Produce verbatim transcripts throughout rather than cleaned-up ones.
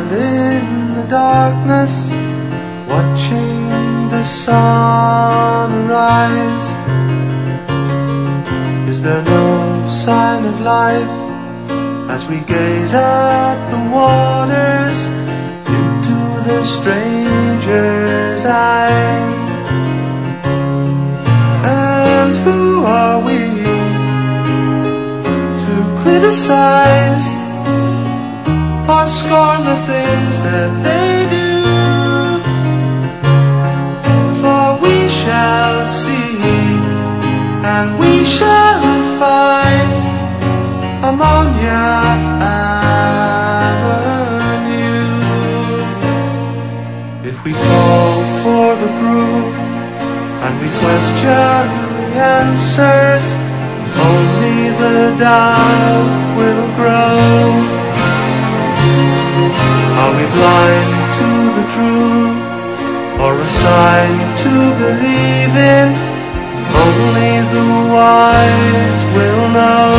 stand in the darkness, watching the sun rise. Is there no sign of life as we gaze at the waters into the stranger's eyes? And who are we to criticize or scorn the things that they do? For we shall see and we shall find Ammonia Avenue. If we call for the proof and we question the answers, only the doubt will grow. Are we blind to the truth or a sign to believe in? Only the wise will know.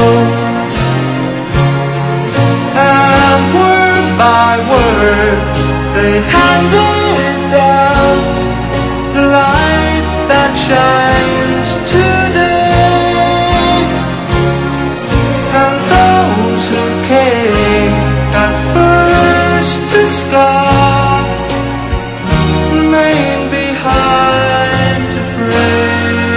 And word by word they handed down the light that shines today. And those who came at first to scoff remain behind to pray.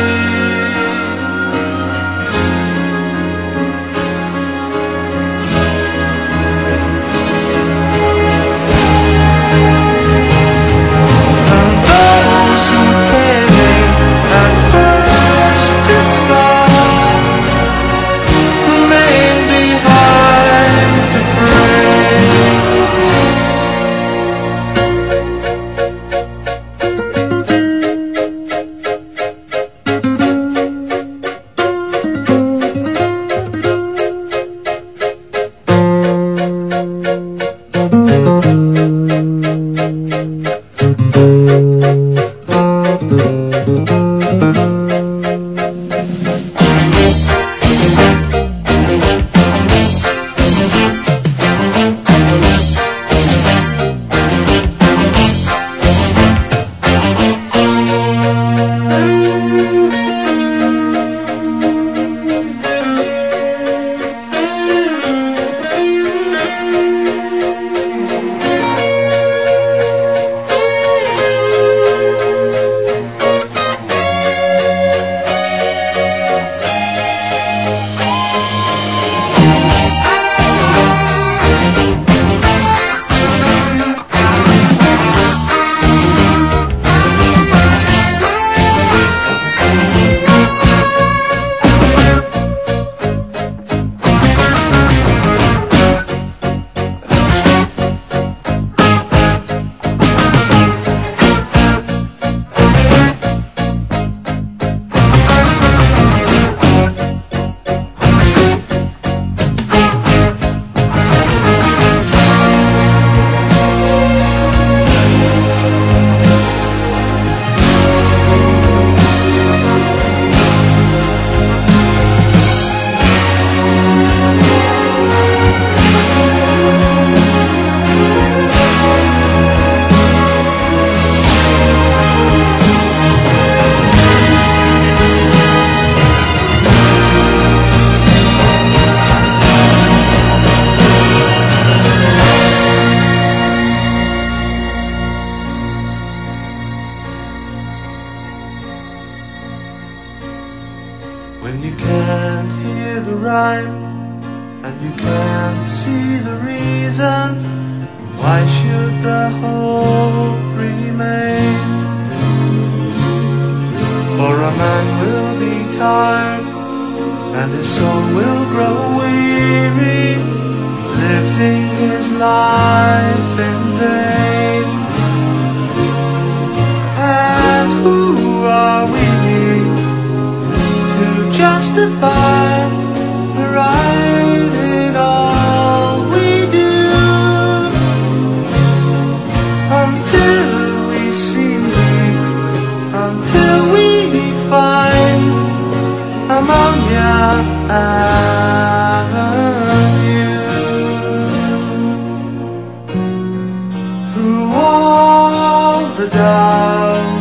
When you can't hear the rhyme and you can't see the reason, why should the hope remain? For a man will be tired and his soul will grow weary, living his life in vain. And who are we justify the right in all we do, until we see, until we find Ammonia Avenue. through all the doubt